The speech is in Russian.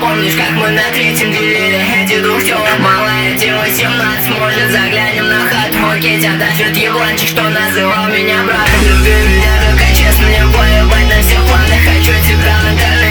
помнишь, как мы на третьем делили эти двух тел? Малая тела 17, может заглянем на хату? Окей, тебя тащит ебланчик, что называл меня братом. Люби меня только честно, мне поебать на все планы. Хочу тебя в интернете